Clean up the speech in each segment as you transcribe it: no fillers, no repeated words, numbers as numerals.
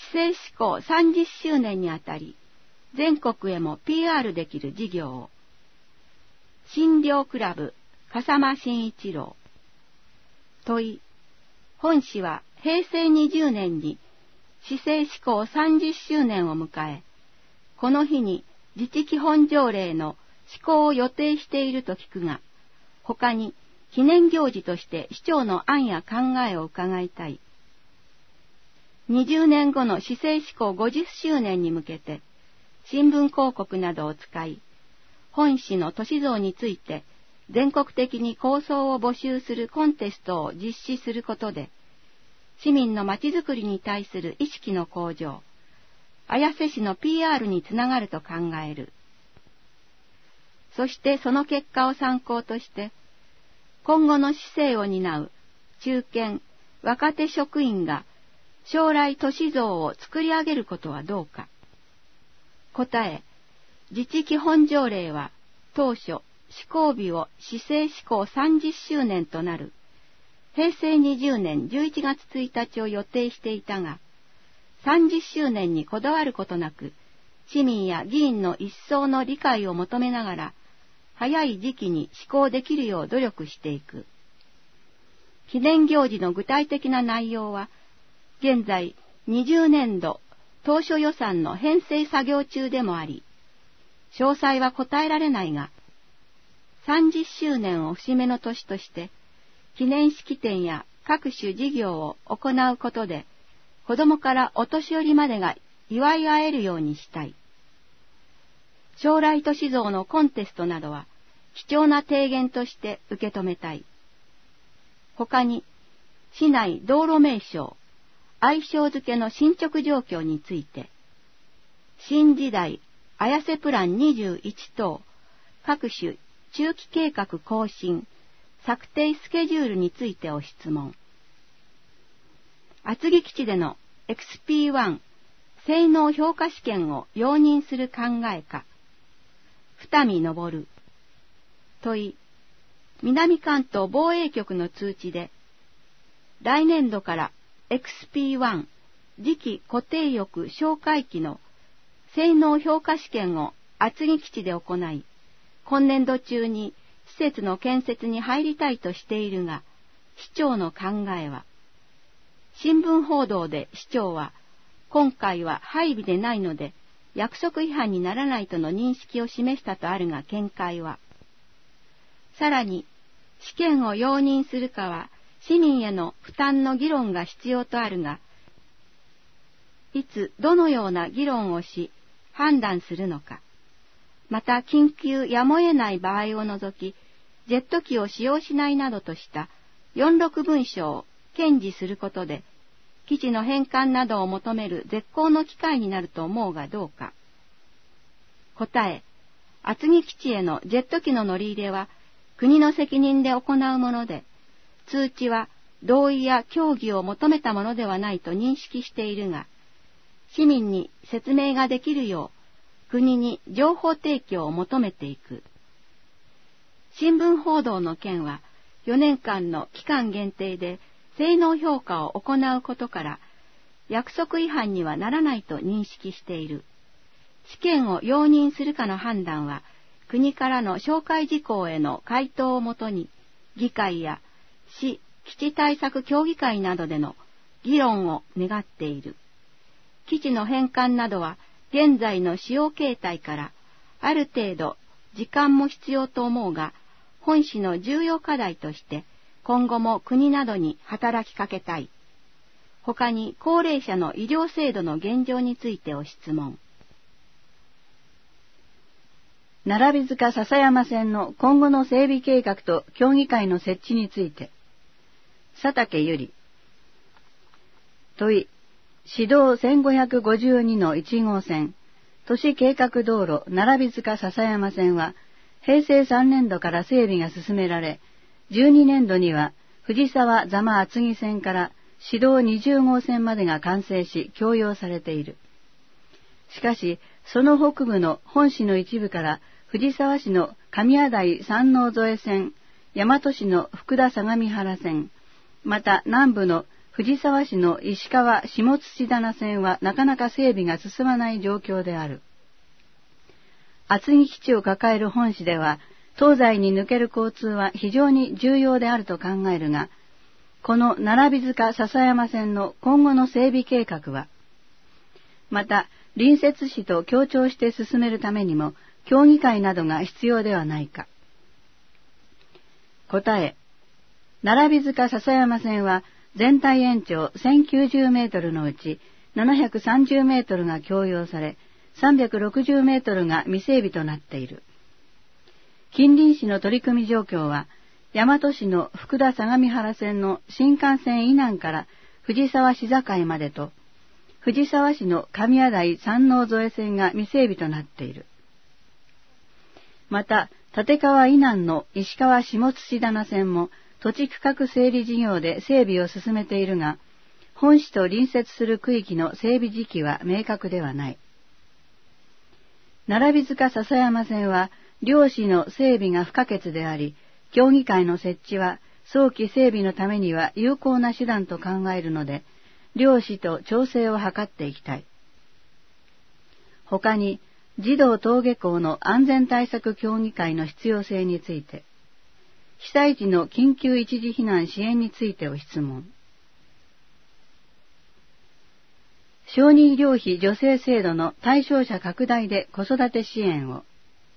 政施行30周年にあたり、全国へも PR できる事業を。診療クラブ、笠間慎一郎。問い。本市は平成20年に市政施行30周年を迎え、この日に自治基本条例の施行を予定していると聞くが、他に記念行事として市長の案や考えを伺いたい。20年後の市政施行50周年に向けて、新聞広告などを使い、本市の都市像について全国的に構想を募集するコンテストを実施することで、市民のまちづくりに対する意識の向上、綾瀬市の PR につながると考える。そしてその結果を参考として、今後の市政を担う中堅、若手職員が将来都市像を作り上げることはどうか。答え、自治基本条例は当初施行日を市政施行30周年となる平成20年11月1日を予定していたが、30周年にこだわることなく、市民や議員の一層の理解を求めながら、早い時期に施行できるよう努力していく。記念行事の具体的な内容は、現在20年度当初予算の編成作業中でもあり、詳細は答えられないが、30周年を節目の年として、記念式典や各種事業を行うことで、子供からお年寄りまでが祝い合えるようにしたい。将来都市像のコンテストなどは、貴重な提言として受け止めたい。他に、市内道路名称、愛称付けの進捗状況について、新時代綾瀬プラン21等、各種中期計画更新、策定スケジュールについてを質問。厚木基地での XP1 性能評価試験を容認する考えか。二見昇。問い。南関東防衛局の通知で、来年度から XP1 次期固定翼哨戒機の性能評価試験を厚木基地で行い、今年度中に施設の建設に入りたいとしているが、市長の考えは、新聞報道で市長は、今回は配備でないので、約束違反にならないとの認識を示したとあるが見解は、さらに、試験を容認するかは、市民への負担の議論が必要とあるが、いつどのような議論をし、判断するのか、また緊急やむを得ない場合を除き、ジェット機を使用しないなどとした46文書を堅持することで、基地の返還などを求める絶好の機会になると思うがどうか。答え、厚木基地へのジェット機の乗り入れは国の責任で行うもので、通知は同意や協議を求めたものではないと認識しているが、市民に説明ができるよう国に情報提供を求めていく。新聞報道の件は4年間の期間限定で性能評価を行うことから約束違反にはならないと認識している。試験を容認するかの判断は国からの紹介事項への回答をもとに議会や市基地対策協議会などでの議論を願っている。基地の返還などは現在の使用形態からある程度時間も必要と思うが、本市の重要課題として今後も国などに働きかけたい。他に高齢者の医療制度の現状についてを質問。 並塚篠山線の今後の整備計画と協議会の設置について。佐竹由里。問い。市道1552の1号線、都市計画道路並塚篠山線は、平成3年度から整備が進められ、12年度には藤沢座間厚木線から市道20号線までが完成し供用されている。しかし、その北部の本市の一部から藤沢市の神谷台山王添線、大和市の福田相模原線、また南部の藤沢市の石川下土棚線はなかなか整備が進まない状況である。厚木基地を抱える本市では、東西に抜ける交通は非常に重要であると考えるが、この並塚篠山線の今後の整備計画は、また隣接市と協調して進めるためにも協議会などが必要ではないか。答え、並塚篠山線は全体延長1090メートルのうち730メートルが供用され、360メートルが未整備となっている。近隣市の取り組み状況は、大和市の福田相模原線の新幹線以南から藤沢市境までと、藤沢市の神谷台山王添線が未整備となっている。また、立川以南の石川下土棚線も土地区画整理事業で整備を進めているが、本市と隣接する区域の整備時期は明確ではない。並塚篠山線は、両市の整備が不可欠であり、協議会の設置は早期整備のためには有効な手段と考えるので、両市と調整を図っていきたい。他に、児童登下校の安全対策協議会の必要性について、被災地の緊急一時避難支援についてを質問。小児医療費助成制度の対象者拡大で子育て支援を。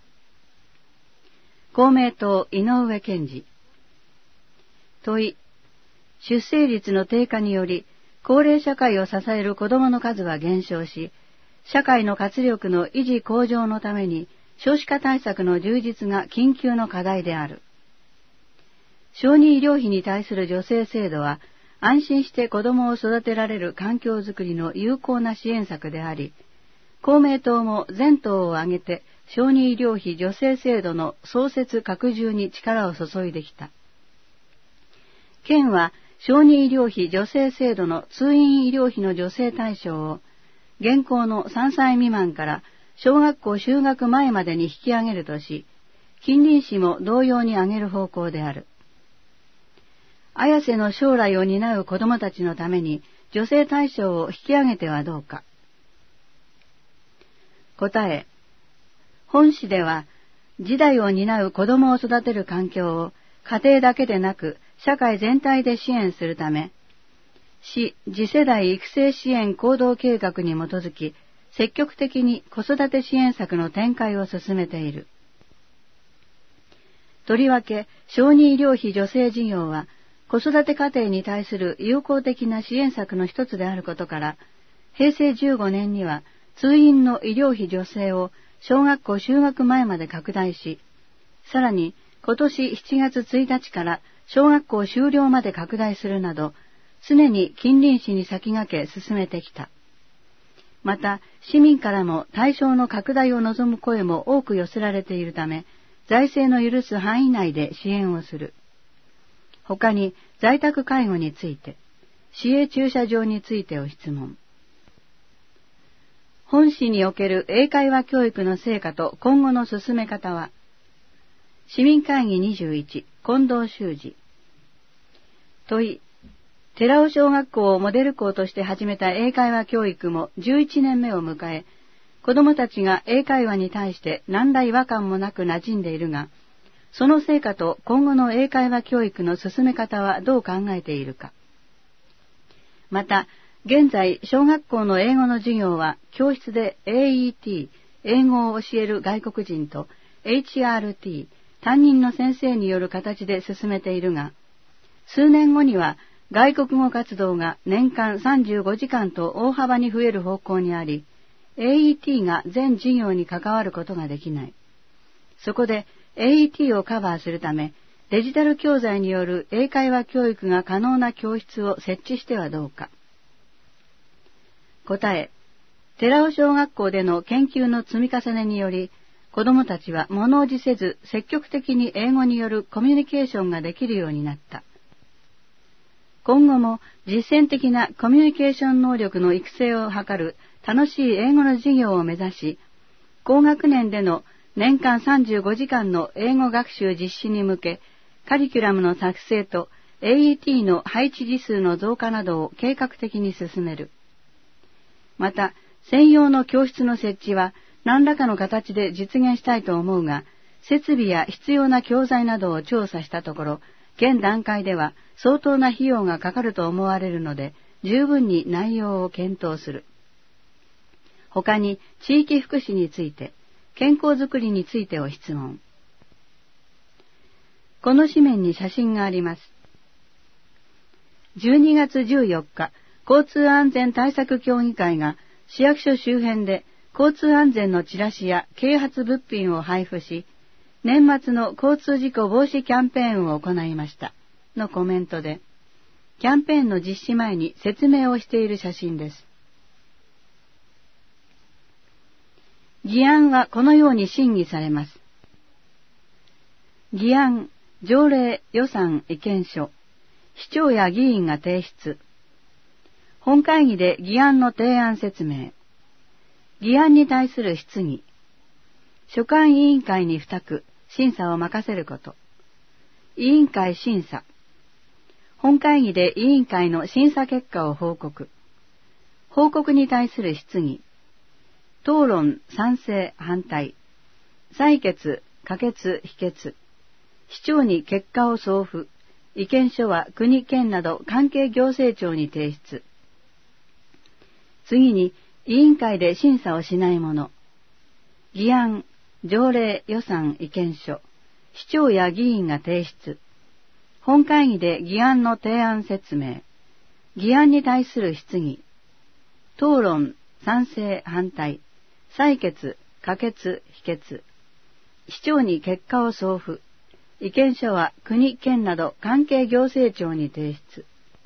公明党井上健二。問い、出生率の低下により高齢社会を支える子どもの数は減少し、社会の活力の維持向上のために少子化対策の充実が緊急の課題である。小児医療費に対する助成制度は安心して子どもを育てられる環境づくりの有効な支援策であり、公明党も全党を挙げて小児医療費助成制度の創設拡充に力を注いできた。県は小児医療費助成制度の通院医療費の助成対象を現行の3歳未満から小学校就学前までに引き上げるとし、近隣市も同様に上げる方向である。綾瀬の将来を担う子どもたちのために助成対象を引き上げてはどうか。答え、本市では次代を担う子どもを育てる環境を家庭だけでなく社会全体で支援するため、市次世代育成支援行動計画に基づき、積極的に子育て支援策の展開を進めている。とりわけ、小児医療費助成事業は、子育て家庭に対する有効的な支援策の一つであることから、平成15年には通院の医療費助成を小学校就学前まで拡大し、さらに今年7月1日から小学校修了まで拡大するなど、常に近隣市に先駆け進めてきた。また、市民からも対象の拡大を望む声も多く寄せられているため、財政の許す範囲内で支援をする。他に、在宅介護について、市営駐車場についてを質問。本市における英会話教育の成果と今後の進め方は、市民会議21、近藤修司。問い、寺尾小学校をモデル校として始めた英会話教育も11年目を迎え、子どもたちが英会話に対して何ら違和感もなく馴染んでいるが、その成果と今後の英会話教育の進め方はどう考えているか。また、現在、小学校の英語の授業は教室で AET、英語を教える外国人と HRT、担任の先生による形で進めているが、数年後には外国語活動が年間35時間と大幅に増える方向にあり、AET が全授業に関わることができない。そこで AET をカバーするため、デジタル教材による英会話教育が可能な教室を設置してはどうか。答え、寺尾小学校での研究の積み重ねにより、子どもたちは物おじせず積極的に英語によるコミュニケーションができるようになった。今後も実践的なコミュニケーション能力の育成を図る楽しい英語の授業を目指し、高学年での年間35時間の英語学習実施に向け、カリキュラムの作成と AET の配置時数の増加などを計画的に進める。また、専用の教室の設置は何らかの形で実現したいと思うが、設備や必要な教材などを調査したところ、現段階では相当な費用がかかると思われるので、十分に内容を検討する。他に、地域福祉について、健康づくりについてを質問。この紙面に写真があります。12月14日、交通安全対策協議会が市役所周辺で交通安全のチラシや啓発物品を配布し、年末の交通事故防止キャンペーンを行いましたのコメントで、キャンペーンの実施前に説明をしている写真です。議案はこのように審議されます。議案、条例、予算、意見書、市長や議員が提出。本会議で議案の提案説明。議案に対する質疑。所管委員会に付託、審査を任せること。委員会審査。本会議で委員会の審査結果を報告。報告に対する質疑。討論、賛成、反対。採決、可決、否決。市長に結果を送付。意見書は国、県など関係行政庁に提出。次に、委員会で審査をしないもの。議案、条例、予算、意見書。市長や議員が提出。本会議で議案の提案説明。議案に対する質疑。討論、賛成、反対。採決、可決、否決。市長に結果を送付。意見書は国、県など関係行政庁に提出。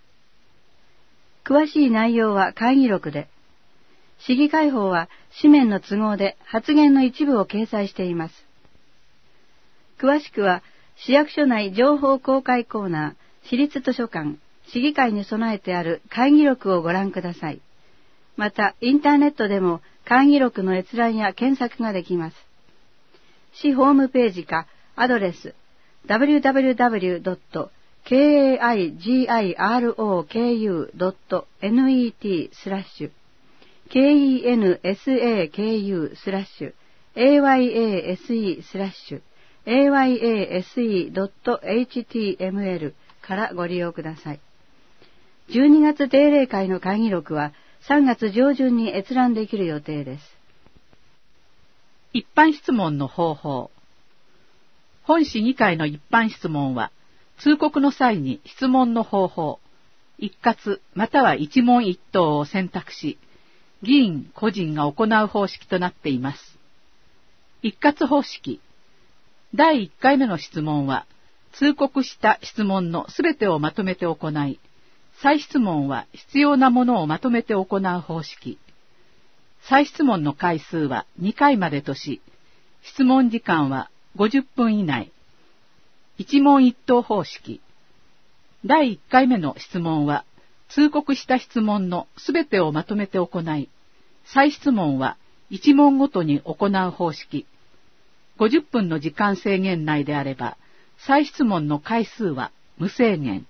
詳しい内容は会議録で、市議会法は紙面の都合で発言の一部を掲載しています。詳しくは市役所内情報公開コーナー、市立図書館、市議会に備えてある会議録をご覧ください。また、インターネットでも会議録の閲覧や検索ができます。市ホームページかアドレス www.kigoroku.net/kensaku/ayase.html からご利用ください。12月定例会の会議録は3月上旬に閲覧できる予定です。 一般質問の方法。本市議会の一般質問は、通告の際に質問の方法、一括または一問一答を選択し、議員個人が行う方式となっています。一括方式。第1回目の質問は、通告した質問のすべてをまとめて行い、再質問は必要なものをまとめて行う方式。再質問の回数は2回までとし、質問時間は50分以内。一問一答方式。第1回目の質問は、通告した質問のすべてをまとめて行い、再質問は1問ごとに行う方式。50分の時間制限内であれば、再質問の回数は無制限。